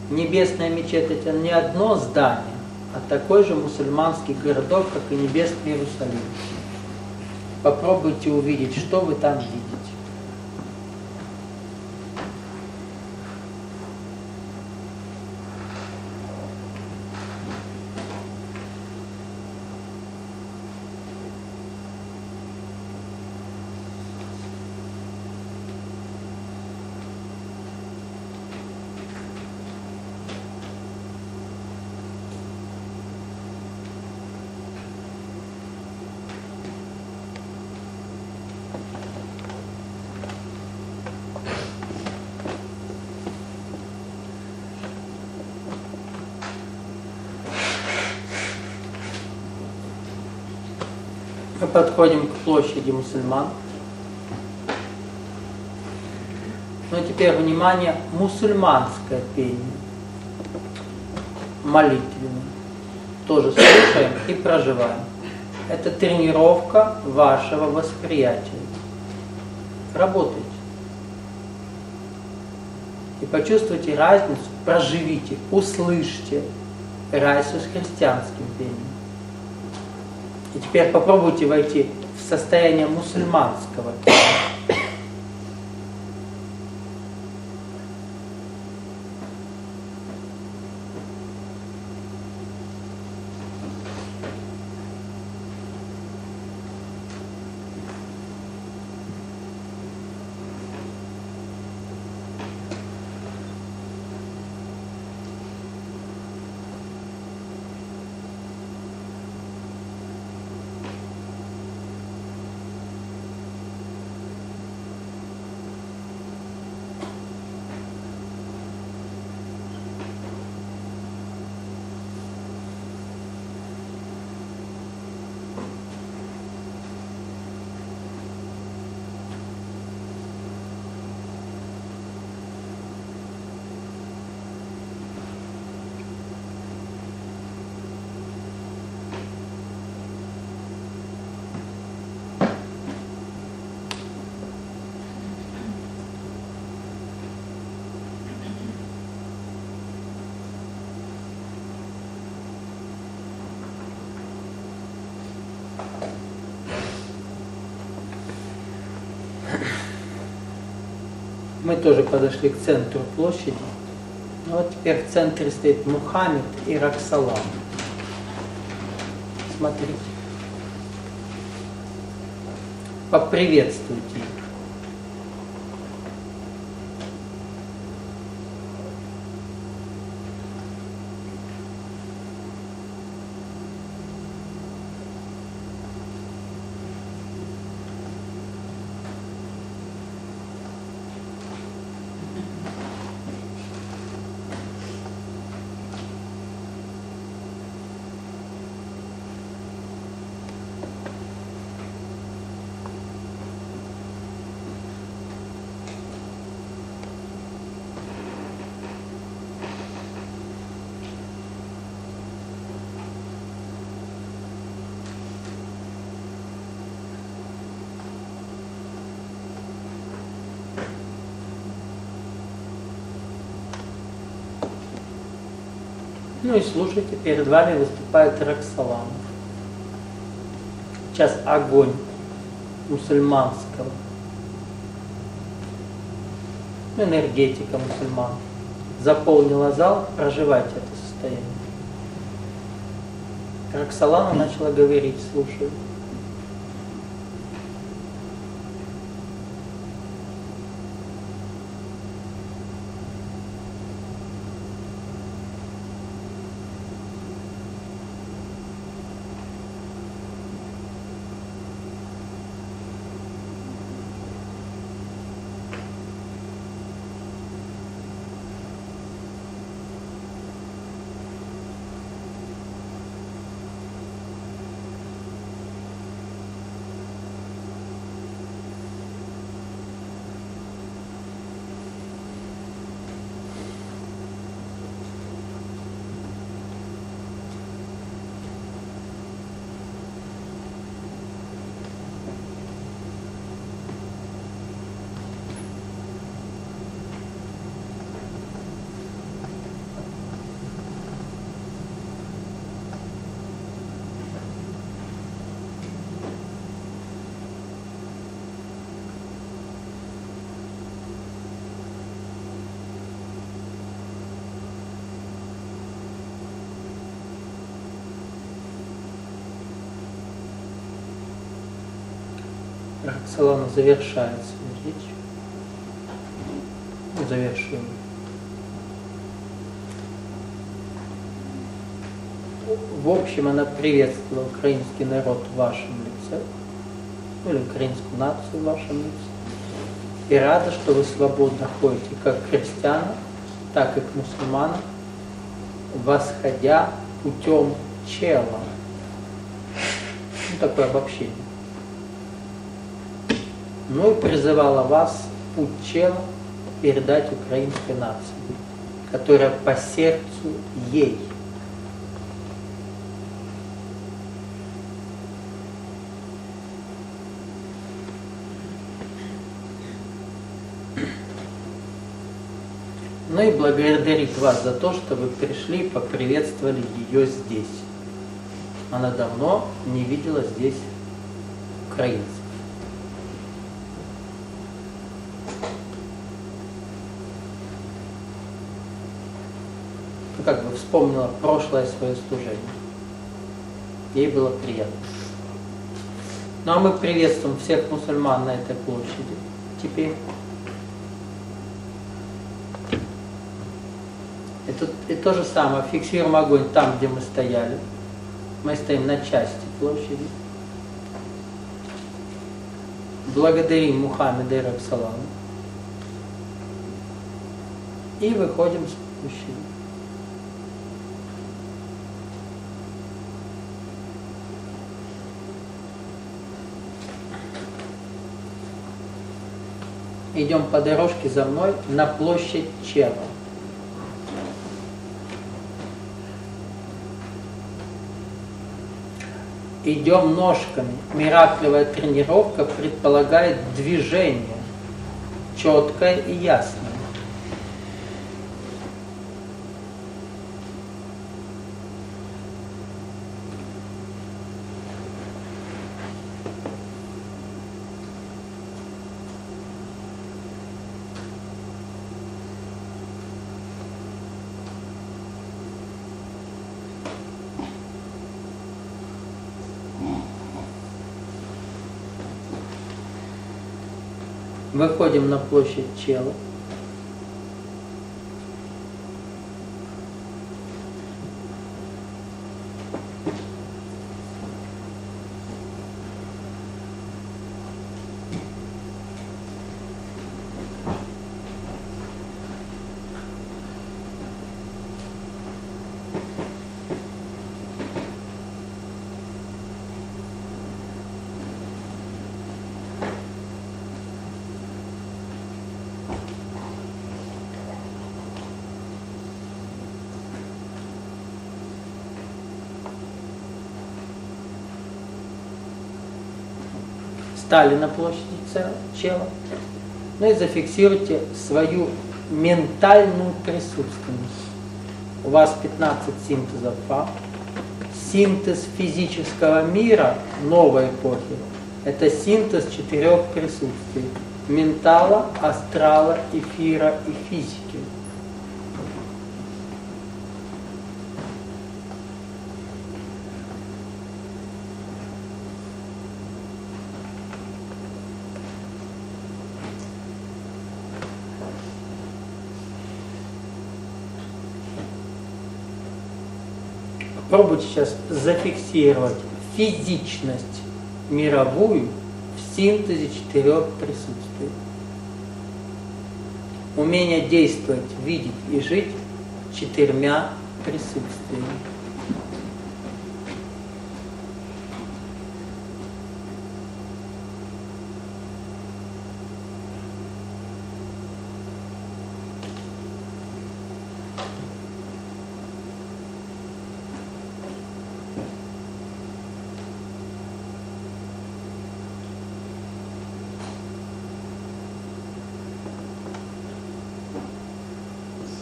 Небесная мечеть — это не одно здание, а такой же мусульманский городок, как и небесный Иерусалим. Попробуйте увидеть, что вы там видите. Мы подходим к площади мусульман. Но теперь, внимание, мусульманское пение. Молитвенное. Тоже слушаем и проживаем. Это тренировка вашего восприятия. Работайте. И почувствуйте разницу, проживите, услышьте разницу с христианским пением. И теперь попробуйте войти в состояние мусульманского пения. Мы тоже подошли к центру площади. Ну вот теперь в центре стоит Мухаммед и Роксолана. Смотрите. Поприветствуйте их. Ну и слушайте, перед вами выступает Роксолана. Сейчас огонь мусульманского, энергетика мусульман заполнила зал, проживайте это состояние. Роксолана начала говорить, слушаю. Роксолана завершает свою речь. Завершим. В общем, она приветствовала украинский народ в вашем лице, или украинскую нацию в вашем лице, и рада, что вы свободно ходите как к христианам, так и к мусульманам, восходя путем чела. Такое обобщение. Ну и призывала вас путь чела передать украинской нации, которая по сердцу ей. Ну и благодарит вас за то, что вы пришли и поприветствовали ее здесь. Она давно не видела здесь украинцев. Ну, как бы вспомнила прошлое свое служение. Ей было приятно. Ну а мы приветствуем всех мусульман на этой площади. Теперь. И то же самое, фиксируем огонь там, где мы стояли. Мы стоим на части площади. Благодарим Мухаммеда и Роксолану. И выходим с площади. Идем по дорожке за мной на площадь Чела. Идем ножками. Мираклевая тренировка предполагает движение, четкое и ясное. Выходим на площадь Чела. Стали на площади Чела. Ну и зафиксируйте свою ментальную присутственность. У вас 15 синтезов фа. Синтез физического мира новой эпохи – это синтез 4 присутствий. Ментала, астрала, эфира и физики. Попробуйте сейчас зафиксировать физичность мировую в синтезе 4 присутствий. Умение действовать, видеть и жить 4 присутствиями.